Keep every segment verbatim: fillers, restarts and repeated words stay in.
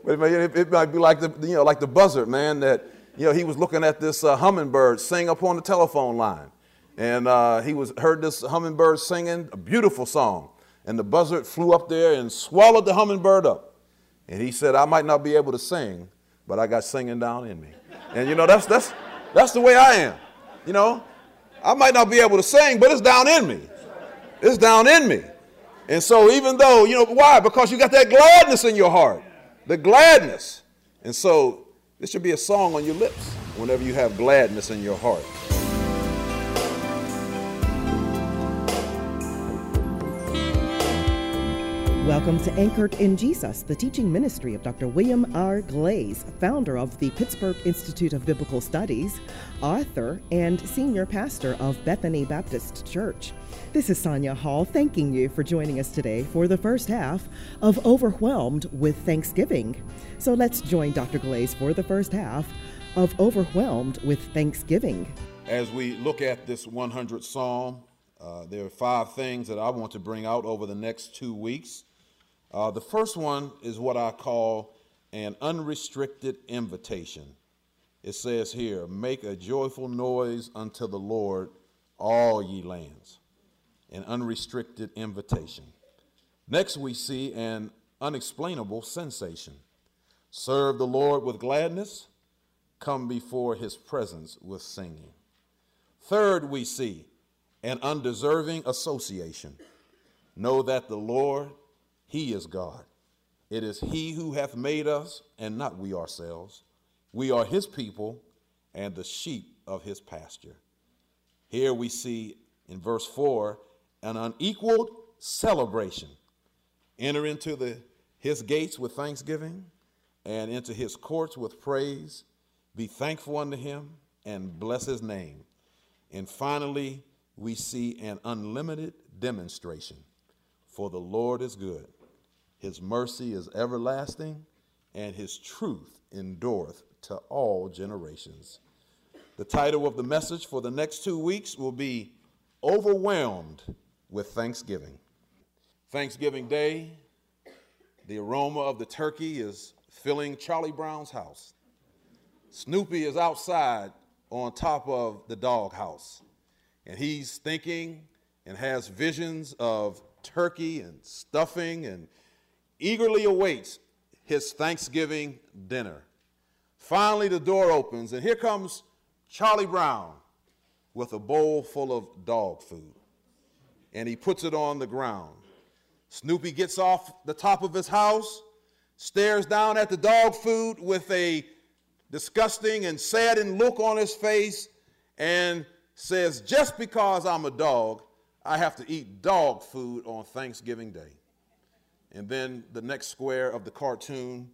But it, it might be like the, you know, like the buzzard, man, that, you know, he was looking at this uh, hummingbird sing up on the telephone line. And uh, he was heard this hummingbird singing a beautiful song. And the buzzard flew up there and swallowed the hummingbird up. And he said, I might not be able to sing, but I got singing down in me. And, you know, that's, that's, that's the way I am. You know, I might not be able to sing, but it's down in me. It's down in me. And so even though, you know, why? Because you got that gladness in your heart. The gladness. And so this should be a song on your lips whenever you have gladness in your heart. Welcome to Anchored in Jesus, the teaching ministry of Doctor William R. Glaze, founder of the Pittsburgh Institute of Biblical Studies, author, and senior pastor of Bethany Baptist Church. This is Sonia Hall thanking you for joining us today for the first half of Overwhelmed with Thanksgiving. So let's join Doctor Glaze for the first half of Overwhelmed with Thanksgiving. As we look at this one hundredth Psalm, uh, there are five things that I want to bring out over the next two weeks. Uh, the first one is what I call an unrestricted invitation. It says here, make a joyful noise unto the Lord, all ye lands. An unrestricted invitation. Next, we see an unexplainable sensation. Serve the Lord with gladness. Come before his presence with singing. Third, we see an undeserving association. Know that the Lord, he is God. It is he who hath made us, and not we ourselves. We are his people and the sheep of his pasture. Here we see in verse four, an unequaled celebration. Enter into the, his gates with thanksgiving and into his courts with praise. Be thankful unto him and bless his name. And finally, we see an unlimited demonstration. For the Lord is good. His mercy is everlasting, and his truth endureth to all generations. The title of the message for the next two weeks will be Overwhelmed with Thanksgiving. Thanksgiving Day, the aroma of the turkey is filling Charlie Brown's house. Snoopy is outside on top of the doghouse, and he's thinking and has visions of turkey and stuffing and eagerly awaits his Thanksgiving dinner. Finally, the door opens, and here comes Charlie Brown with a bowl full of dog food, and he puts it on the ground. Snoopy gets off the top of his house, stares down at the dog food with a disgusting and saddened look on his face, and says, just because I'm a dog, I have to eat dog food on Thanksgiving Day. And then the next square of the cartoon,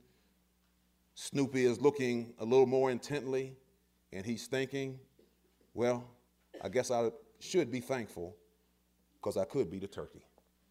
Snoopy is looking a little more intently, and he's thinking, well, I guess I should be thankful because I could be the turkey.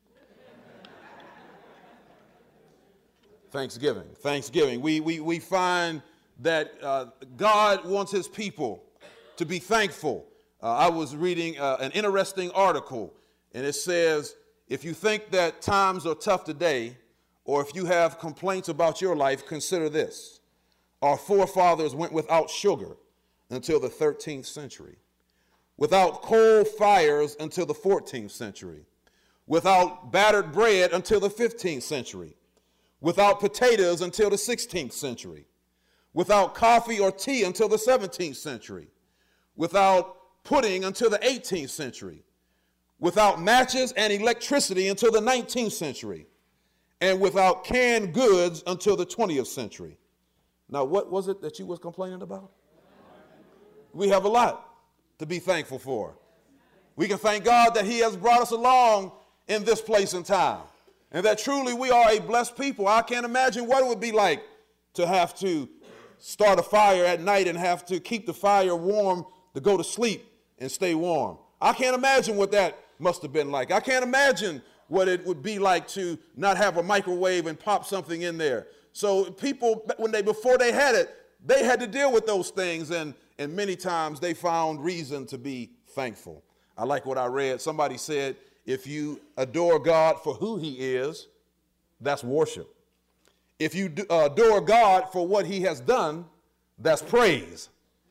Thanksgiving, Thanksgiving. We, we, we find that uh, God wants his people to be thankful. Uh, I was reading uh, an interesting article, and it says, if you think that times are tough today, or if you have complaints about your life, consider this. Our forefathers went without sugar until the thirteenth century, without coal fires until the fourteenth century, without battered bread until the fifteenth century, without potatoes until the sixteenth century, without coffee or tea until the seventeenth century, without pudding until the eighteenth century, without matches and electricity until the nineteenth century, and without canned goods until the twentieth century. Now, what was it that you was complaining about? We have a lot to be thankful for. We can thank God that he has brought us along in this place and time, and that truly we are a blessed people. I can't imagine what it would be like to have to start a fire at night and have to keep the fire warm to go to sleep and stay warm. I can't imagine what that must have been like. I can't imagine what it would be like to not have a microwave and pop something in there. So people, when they before they had it, they had to deal with those things, and, and many times they found reason to be thankful. I like what I read. Somebody said, if you adore God for who he is, that's worship. If you adore God for what he has done, that's praise.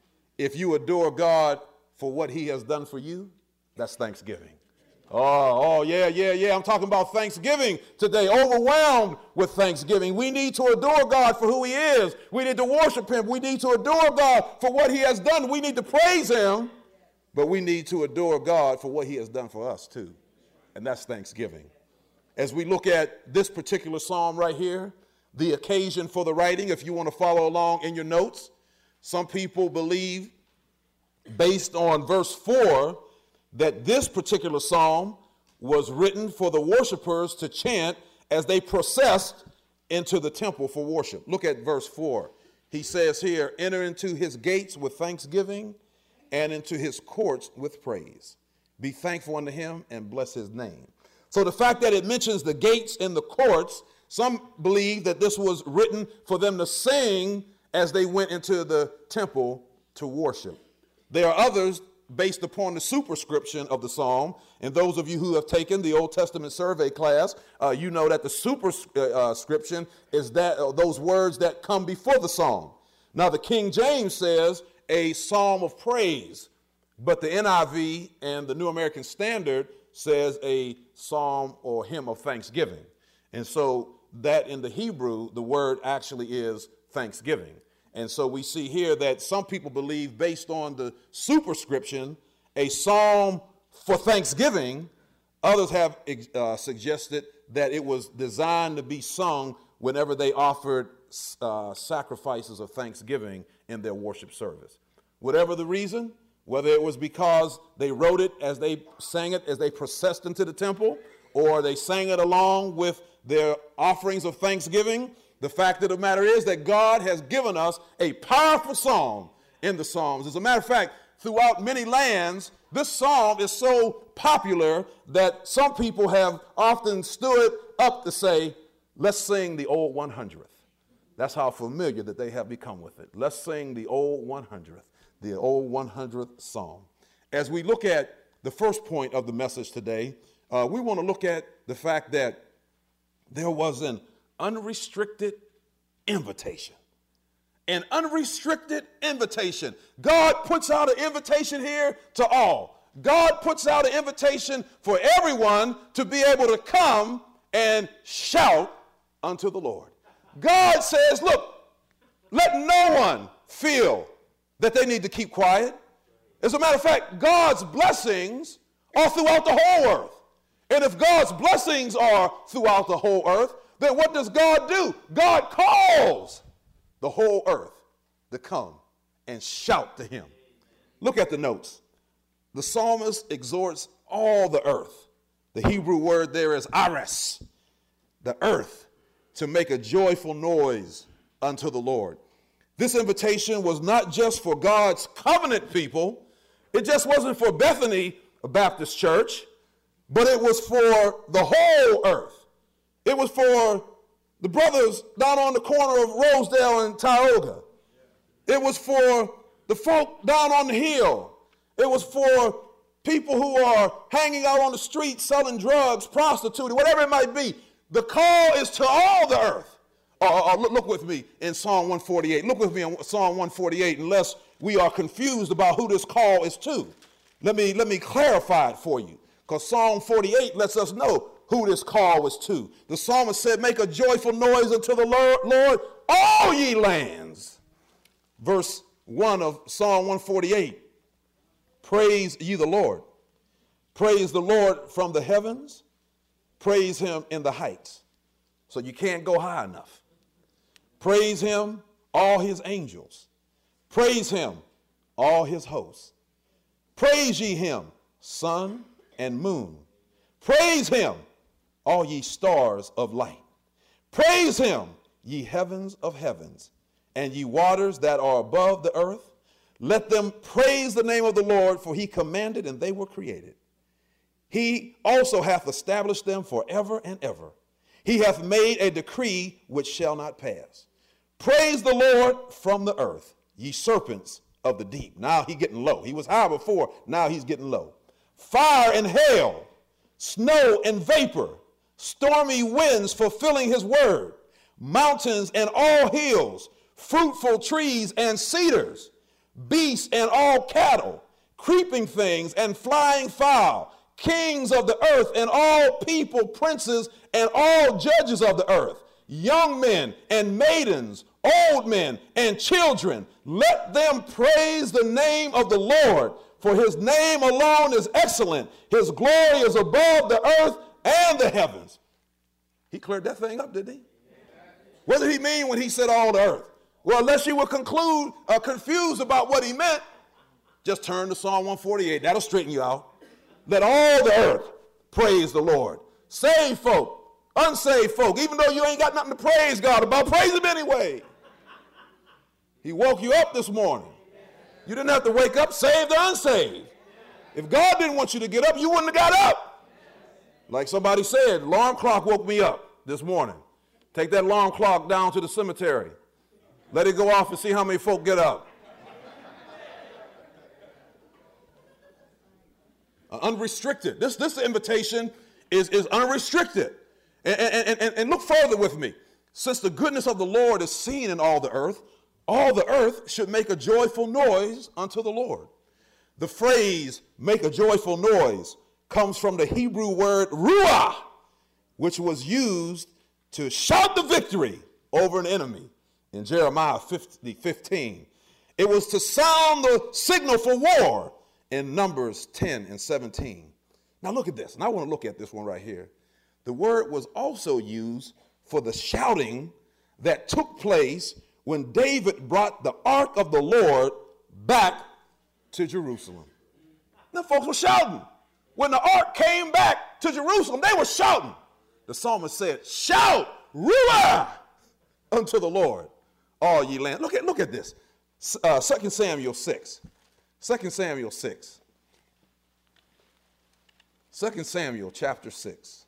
If you adore God for what he has done for you, that's thanksgiving. Oh, oh, yeah, yeah, yeah. I'm talking about thanksgiving today, overwhelmed with thanksgiving. We need to adore God for who he is. We need to worship him. We need to adore God for what he has done. We need to praise him, but we need to adore God for what he has done for us too. And that's thanksgiving. As we look at this particular psalm right here, the occasion for the writing, if you want to follow along in your notes, some people believe, based on verse four, that this particular psalm was written for the worshipers to chant as they processed into the temple for worship. Look at verse four. He says here, enter into his gates with thanksgiving and into his courts with praise. Be thankful unto him and bless his name. So the fact that it mentions the gates and the courts, some believe that this was written for them to sing as they went into the temple to worship. There are others based upon the superscription of the psalm, and those of you who have taken the Old Testament survey class, uh, you know that the superscription is that uh, those words that come before the psalm. Now the King James says a psalm of praise, but the N I V and the New American Standard says a psalm or hymn of thanksgiving. And so that in the Hebrew, the word actually is thanksgiving. And so we see here that some people believe, based on the superscription, a psalm for thanksgiving. Others have uh, suggested that it was designed to be sung whenever they offered uh, sacrifices of thanksgiving in their worship service. Whatever the reason, whether it was because they wrote it as they sang it, as they processed into the temple, or they sang it along with their offerings of thanksgiving, the fact of the matter is that God has given us a powerful psalm in the Psalms. As a matter of fact, throughout many lands, this psalm is so popular that some people have often stood up to say, let's sing the old one hundredth. That's how familiar that they have become with it. Let's sing the old one hundredth, the old one hundredth psalm. As we look at the first point of the message today, uh, we want to look at the fact that there was an unrestricted invitation. An unrestricted invitation. God puts out an invitation here to all. God puts out an invitation for everyone to be able to come and shout unto the Lord. God says, look, let no one feel that they need to keep quiet. As a matter of fact, God's blessings are throughout the whole earth. And if God's blessings are throughout the whole earth, then what does God do? God calls the whole earth to come and shout to him. Look at the notes. The psalmist exhorts all the earth. The Hebrew word there is ares, the earth, to make a joyful noise unto the Lord. This invitation was not just for God's covenant people. It just wasn't for Bethany Baptist Church, but it was for the whole earth. It was for the brothers down on the corner of Rosedale and Tioga. It was for the folk down on the hill. It was for people who are hanging out on the street selling drugs, prostituting, whatever it might be. The call is to all the earth. Uh, uh, look, look with me in Psalm one forty-eight. Look with me in Psalm one forty-eight, unless we are confused about who this call is to. Let me, let me clarify it for you, because Psalm forty-eight lets us know who this call was to. The psalmist said, make a joyful noise unto the Lord, Lord, all ye lands. Verse one of Psalm one forty-eight, praise ye the Lord. Praise the Lord from the heavens. Praise him in the heights. So you can't go high enough. Praise him, all his angels. Praise him, all his hosts. Praise ye him, sun and moon. Praise him, all ye stars of light. Praise him, ye heavens of heavens, and ye waters that are above the earth. Let them praise the name of the Lord, for he commanded and they were created. He also hath established them forever and ever. He hath made a decree which shall not pass. Praise the Lord from the earth, ye serpents of the deep. Now he's getting low. He was high before, now he's getting low. Fire and hail, snow and vapor, stormy winds fulfilling his word, mountains and all hills, fruitful trees and cedars, beasts and all cattle, creeping things and flying fowl, kings of the earth and all people, princes and all judges of the earth, young men and maidens, old men and children. Let them praise the name of the Lord, for his name alone is excellent. His glory is above the earth and the heavens. He cleared that thing up, didn't he? What did he mean when he said all the earth? Well, unless you were conclude, uh, confused about what he meant, just turn to Psalm one forty-eight. That'll straighten you out. Let all the earth praise the Lord. Saved folk, unsaved folk, even though you ain't got nothing to praise God about, praise him anyway. He woke you up this morning. You didn't have to wake up, saved or unsaved. If God didn't want you to get up, you wouldn't have got up. Like somebody said, alarm clock woke me up this morning. Take that alarm clock down to the cemetery. Let it go off and see how many folk get up. Uh, unrestricted. This, this invitation is, is unrestricted. And, and, and, and look further with me. Since the goodness of the Lord is seen in all the earth, all the earth should make a joyful noise unto the Lord. The phrase, make a joyful noise, comes from the Hebrew word ruah, which was used to shout the victory over an enemy in Jeremiah fifteen. It was to sound the signal for war in Numbers ten and seventeen. Now look at this, and I want to look at this one right here. The word was also used for the shouting that took place when David brought the ark of the Lord back to Jerusalem. The folks were shouting. When the ark came back to Jerusalem, they were shouting. The psalmist said, shout, ruah, unto the Lord, all ye land. Look at, look at this. Uh, Second Samuel six. Second Samuel six. Second Samuel chapter six.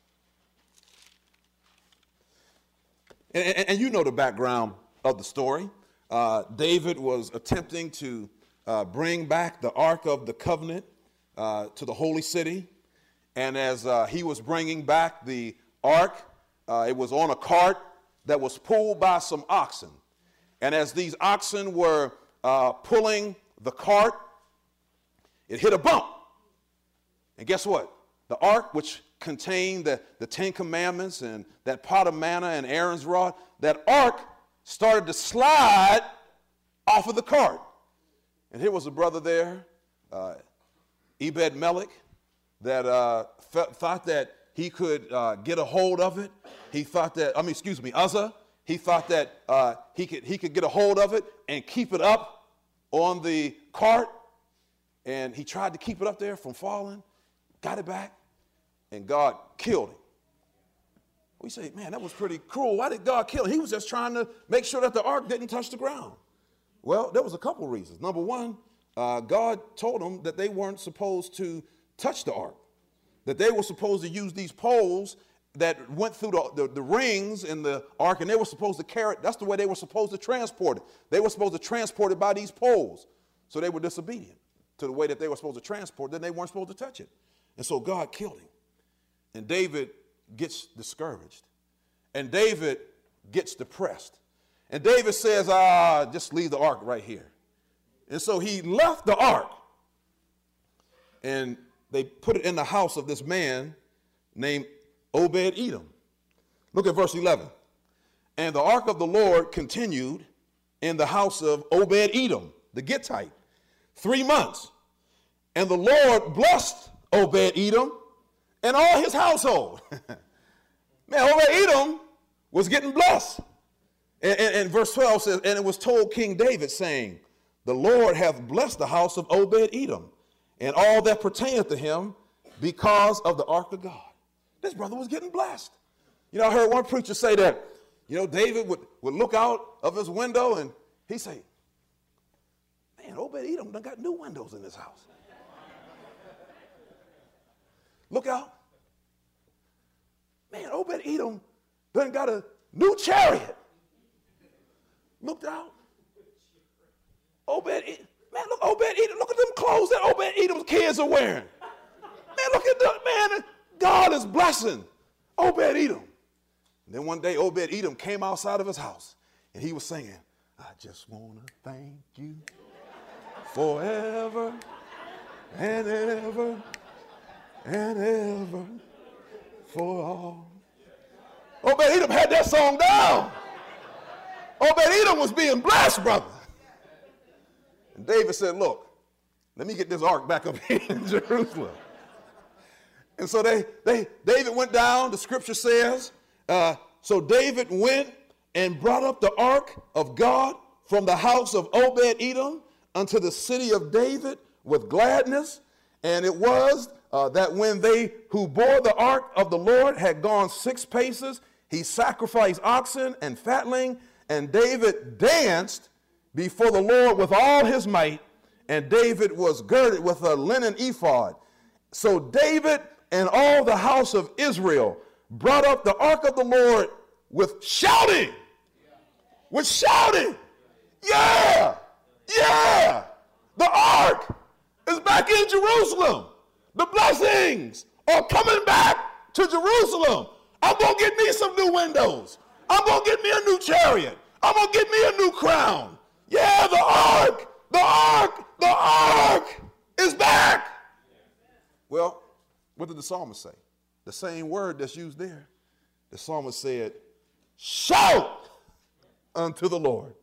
And, and, and you know the background of the story. Uh, David was attempting to uh, bring back the Ark of the Covenant uh, to the holy city. And as uh, he was bringing back the Ark, uh, it was on a cart that was pulled by some oxen. And as these oxen were uh, pulling the cart, it hit a bump. And guess what? The Ark, which contained the, the Ten Commandments and that pot of manna and Aaron's rod, that Ark started to slide off of the cart. And here was a brother there, uh, Ebed-Melech, that uh, th- thought that he could uh, get a hold of it. He thought that, I mean, excuse me, Uzzah, he thought that uh, he could he could get a hold of it and keep it up on the cart. And he tried to keep it up there from falling, got it back, and God killed him. We say, man, that was pretty cruel. Why did God kill him? He was just trying to make sure that the ark didn't touch the ground. Well, there was a couple reasons. Number one, uh, God told them that they weren't supposed to touch the ark, that they were supposed to use these poles that went through the, the, the rings in the ark, and they were supposed to carry it. That's the way they were supposed to transport it. They were supposed to transport it by these poles. So they were disobedient to the way that they were supposed to transport it. Then they weren't supposed to touch it. And so God killed him. And David gets discouraged. And David gets depressed. And David says, ah, just leave the ark right here. And so he left the ark. And they put it in the house of this man named Obed-Edom. Look at verse eleven. And the ark of the Lord continued in the house of Obed-Edom, the Gittite, three months. And the Lord blessed Obed-Edom and all his household. Man, Obed-Edom was getting blessed. And, and, and verse twelve says, and it was told King David, saying, the Lord hath blessed the house of Obed-Edom and all that pertaineth to him because of the ark of God. This brother was getting blessed. You know, I heard one preacher say that, you know, David would, would look out of his window and he'd say, man, Obed-Edom done got new windows in this house. Look out. Man, Obed-Edom done got a new chariot. Looked out. Obed-Edom, man, look, Obed-Edom, look at them clothes that Obed-Edom's kids are wearing. Man, look at that, man, God is blessing Obed-Edom. And then one day Obed-Edom came outside of his house and he was singing, I just want to thank you forever and ever and ever for all. Obed-Edom had that song down. Obed-Edom was being blessed, brother. And David said, look, let me get this ark back up here in Jerusalem. And so they, they, David went down, the scripture says, uh, so David went and brought up the ark of God from the house of Obed-Edom unto the city of David with gladness. And it was uh, that when they who bore the ark of the Lord had gone six paces, he sacrificed oxen and fatling, and David danced before the Lord with all his might, and David was girded with a linen ephod. So David and all the house of Israel brought up the ark of the Lord with shouting, with shouting. Yeah, yeah, the ark is back in Jerusalem. The blessings are coming back to Jerusalem. I'm going to get me some new windows. I'm going to get me a new chariot. I'm going to get me a new crown. Yeah, the ark, the ark, the ark is back. Well, what did the psalmist say? The same word that's used there. The psalmist said, shout unto the Lord,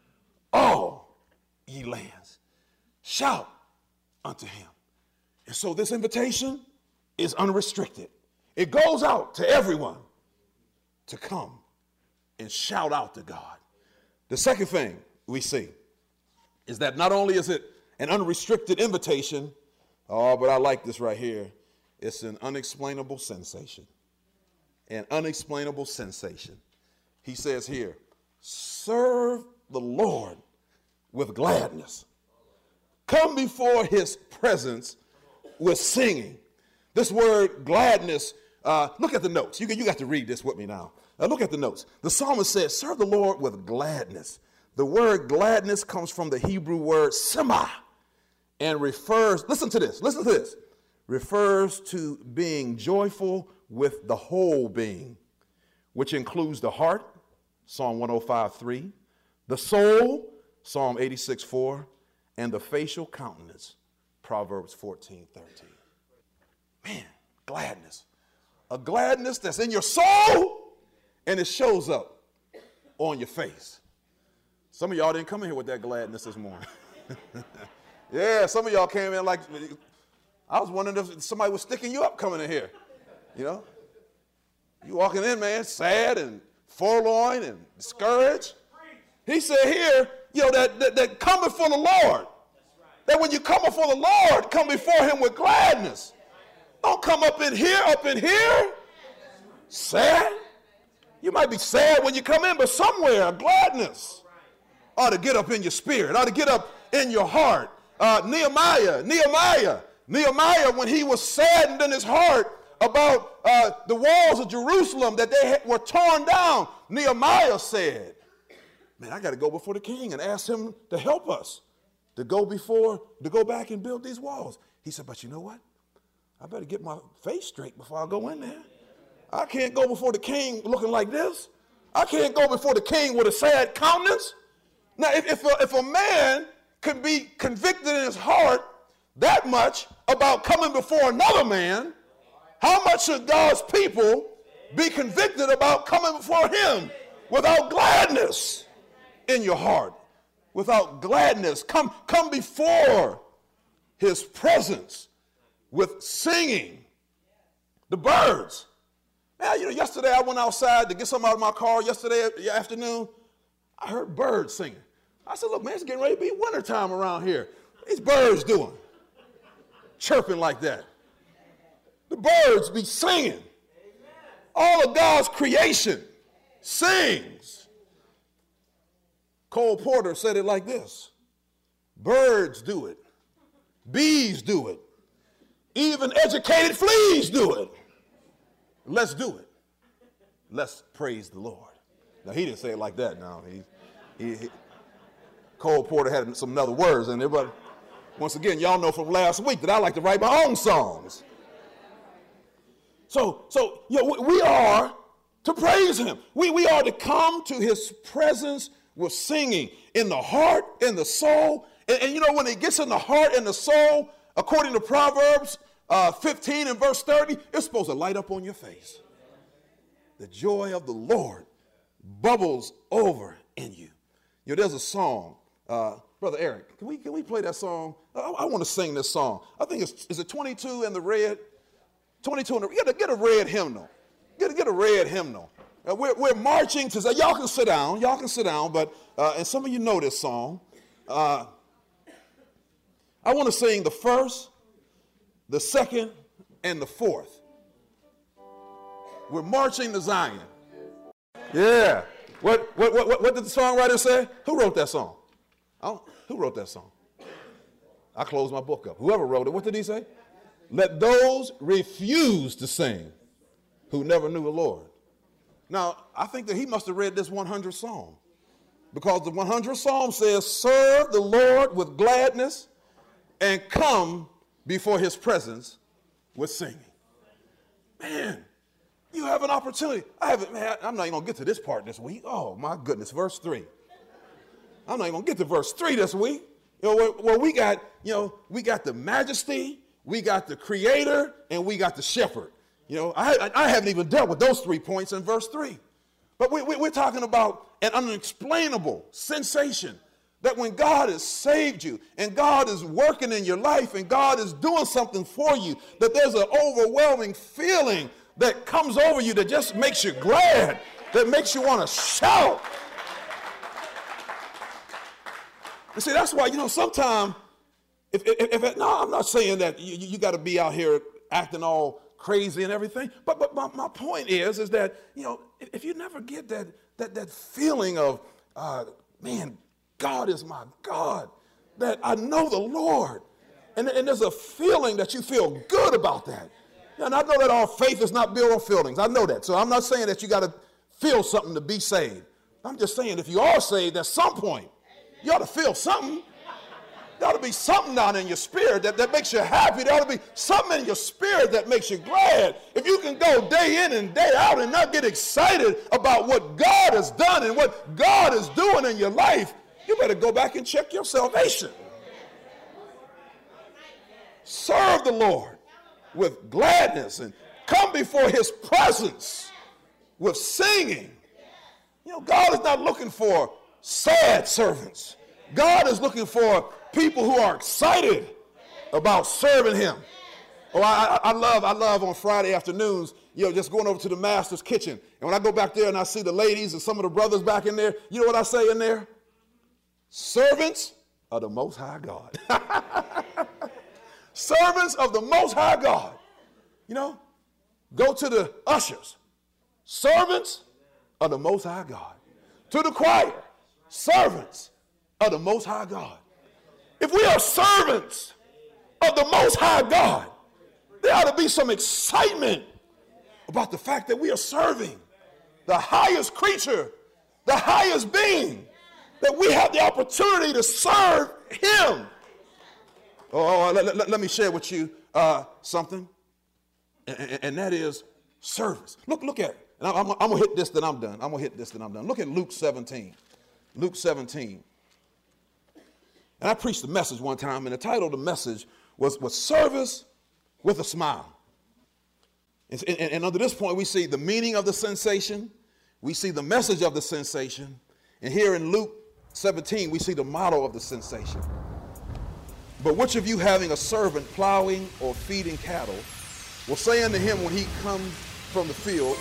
all ye lands. Shout unto him. And so this invitation is unrestricted. It goes out to everyone to come and shout out to God. The second thing we see is that not only is it an unrestricted invitation, oh, but I like this right here. It's an unexplainable sensation. An unexplainable sensation. He says here, serve the Lord with gladness. Come before his presence with singing. This word gladness, uh, look at the notes. You, you got to read this with me now. Uh, look at the notes. The psalmist says, serve the Lord with gladness. The word gladness comes from the Hebrew word sema and refers, listen to this, listen to this, refers to being joyful with the whole being, which includes the heart, Psalm one oh five three, the soul, Psalm eighty-six four, and the facial countenance, Proverbs fourteen thirteen. Man, gladness. A gladness that's in your soul and it shows up on your face. Some of y'all didn't come in here with that gladness this morning. Yeah, some of y'all came in like, I was wondering if somebody was sticking you up coming in here. You know? You walking in, man, sad and forlorn and discouraged. He said here, you know, that, that, that come before the Lord. That when you come before the Lord, come before him with gladness. Don't come up in here, up in here, sad. You might be sad when you come in, but somewhere, gladness ought to get up in your spirit, ought to get up in your heart. Uh, Nehemiah, Nehemiah, Nehemiah, when he was saddened in his heart about uh, the walls of Jerusalem that they had, were torn down, Nehemiah said, man, I got to go before the king and ask him to help us to go before, to go back and build these walls. He said, but you know what? I better get my face straight before I go in there. I can't go before the king looking like this. I can't go before the king with a sad countenance. Now, if, if, a, if a man could be convicted in his heart that much about coming before another man, how much should God's people be convicted about coming before him without gladness in your heart? Without gladness, come, come before his presence with singing. The birds. Man, you know, yesterday I went outside to get something out of my car yesterday afternoon. I heard birds singing. I said, look, man, it's getting ready to be wintertime around here. What these birds doing? Chirping like that. The birds be singing. All of God's creation sings. Cole Porter said it like this. Birds do it. Bees do it. Even educated fleas do it. Let's do it. Let's praise the Lord. Now, he didn't say it like that now. He, he, he, Cole Porter had some other words in there, but once again, y'all know from last week that I like to write my own songs. So, so you know, we are to praise him. We, we are to come to his presence with singing in the heart, in the soul. And, and you know, when it gets in the heart and the soul, according to Proverbs uh, fifteen and verse thirty, it's supposed to light up on your face. The joy of the Lord bubbles over in you. You know, there's a song, uh, Brother Eric, can we can we play that song? I, I want to sing this song. I think it's, is it twenty-two in the red? twenty-two in the, get a, get a red hymnal. Get a, get a red hymnal. Uh, we're, we're marching to, y'all can sit down, y'all can sit down, but, uh, and some of you know this song. Uh, I want to sing the first, the second, and the fourth. We're marching to Zion. Yeah. What, what, what, what did the songwriter say? Who wrote that song? Oh, who wrote that song? I closed my book up. Whoever wrote it, what did he say? Let those refuse to sing who never knew the Lord. Now, I think that he must have read this one hundredth Psalm, because the one hundredth Psalm says, serve the Lord with gladness and come before his presence with singing. Man, you have an opportunity. I haven't, man, I'm not even going to get to this part this week. Oh, my goodness, verse three. I'm not even going to get to verse three this week. You know, where, where we got, you know, we got the majesty, we got the creator, and we got the shepherd. You know, I, I haven't even dealt with those three points in verse three. But we, we, we're talking about an unexplainable sensation that when God has saved you and God is working in your life and God is doing something for you, that there's an overwhelming feeling that comes over you that just makes you glad, that makes you want to shout. You see, that's why, you know, sometimes, if, if, if no, I'm not saying that you, you got to be out here acting all crazy and everything, but but my, my point is, is that, you know, if, if you never get that that that feeling of, uh, man, God is my God, that I know the Lord, and, and there's a feeling that you feel good about that. And I know that our faith is not built on feelings. I know that. So I'm not saying that you got to feel something to be saved. I'm just saying if you are saved at some point, you ought to feel something. There ought to be something down in your spirit that, that makes you happy. There ought to be something in your spirit that makes you glad. If you can go day in and day out and not get excited about what God has done and what God is doing in your life, you better go back and check your salvation. Serve the Lord with gladness and come before his presence with singing. You know, God is not looking for sad servants. God is looking for people who are excited about serving him. Oh, I, I love, I love on Friday afternoons, you know, just going over to the master's kitchen. And when I go back there and I see the ladies and some of the brothers back in there, you know what I say in there? Servants of the Most High God. Servants of the Most High God. You know, go to the ushers. Servants of the Most High God. To the choir. Servants of the Most High God. If we are servants of the Most High God, there ought to be some excitement about the fact that we are serving the highest creature, the highest being, that we have the opportunity to serve him. Oh, let, let, let me share with you uh, something, and, and, and that is service. Look, look at it. And I'm, I'm, I'm going to hit this, then I'm done. I'm going to hit this, then I'm done. Look at Luke seventeen. Luke seventeen. And I preached a message one time, and the title of the message was, was Service with a Smile. And, and, and under this point, we see the meaning of the sensation. We see the message of the sensation. And here in Luke seventeen, we see the model of the sensation. But which of you, having a servant plowing or feeding cattle, will say unto him when he comes from the field,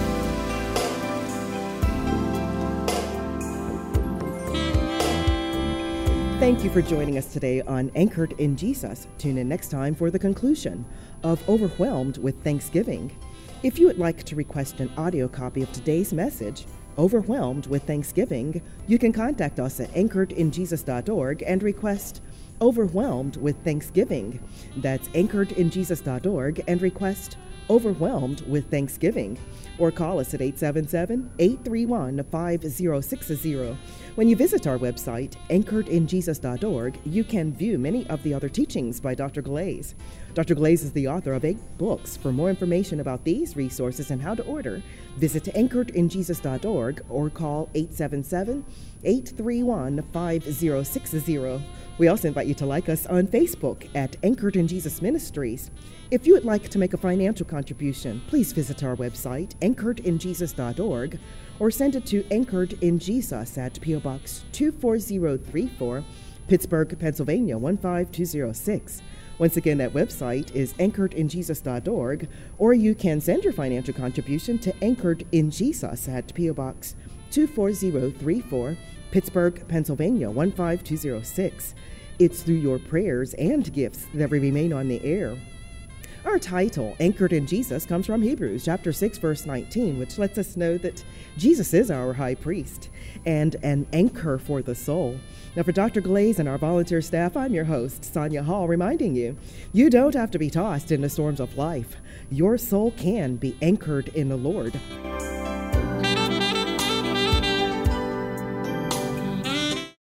Thank you for joining us today on Anchored in Jesus. Tune in next time for the conclusion of Overwhelmed with Thanksgiving. If you would like to request an audio copy of today's message, Overwhelmed with Thanksgiving, you can contact us at anchored in jesus dot org and request Overwhelmed with Thanksgiving. That's anchored in jesus dot org and request overwhelmed with Thanksgiving. Or call us at eight seven seven, eight three one, five zero six zero. When you visit our website, anchored in jesus dot org, you can view many of the other teachings by Doctor Glaze. Doctor Glaze is the author of eight books. For more information about these resources and how to order, visit anchored in jesus dot org or call eight seven seven, eight three one, five zero six zero. We also invite you to like us on Facebook at Anchored in Jesus Ministries. If you would like to make a financial contribution, please visit our website, anchored in jesus dot org, or send it to Anchored in Jesus at P O Box two four zero three four, Pittsburgh, Pennsylvania one five two zero six. Once again, that website is anchored in jesus dot org, or you can send your financial contribution to Anchored in Jesus at P O Box two four zero three four, Pittsburgh, Pennsylvania one five two zero six. It's through your prayers and gifts that we remain on the air. Our title, Anchored in Jesus, comes from Hebrews chapter six, verse nineteen, which lets us know that Jesus is our high priest and an anchor for the soul. Now, for Doctor Glaze and our volunteer staff, I'm your host, Sonia Hall, reminding you, you don't have to be tossed in the storms of life. Your soul can be anchored in the Lord.